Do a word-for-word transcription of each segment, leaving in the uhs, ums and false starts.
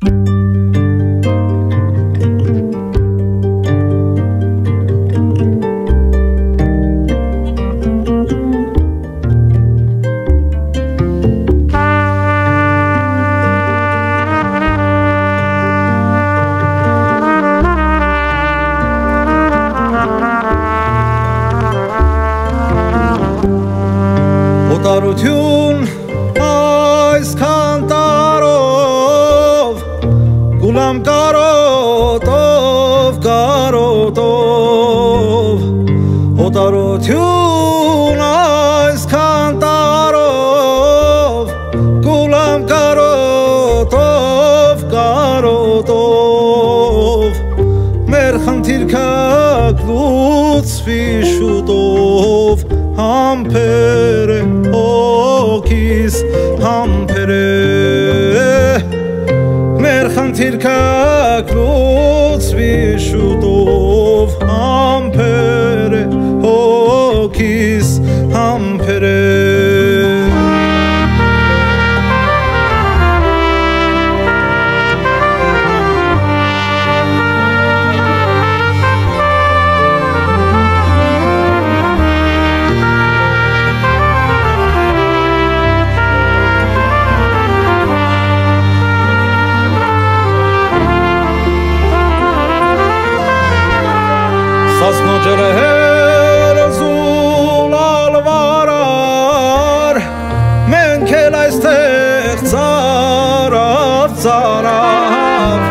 Օտարություն այսքան տարով գուլամ կարոտով կարոտով օտարություն այսքան տարով գուլամ կարոտով կարոտով մեր խնդիրքը կլուծվի շուտով համբեր է հոգիս համբեր է մեր խնդիրքը կլուծվի շուտով համբեր է հոգիս համբեր է Սասնոջրեր զուլալ վարար մենք էլ այստեղ ծարավ ծարավ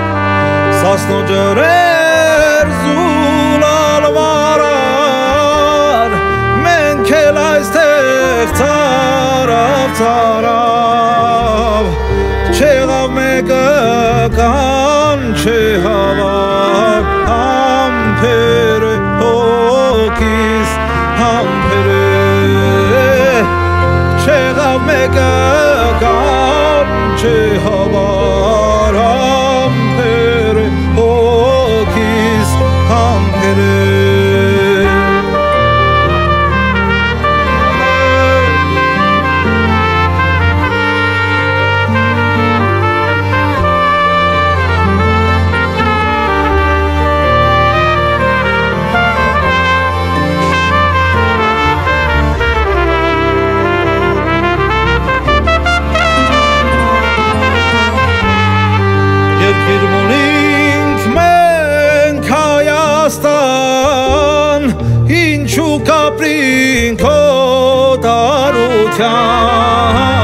Սասնոջրեր զուլալ վարար մենք էլ այստեղ ծարավ ծարավ չեղավ մեկը կան չհավար համբեր հոգիս համբեր է չեղավ մեկը կան չհավար համբեր հոգիս համբեր է Երկիր մունինք մենք Հայաստան ինչու կապրինք օտարության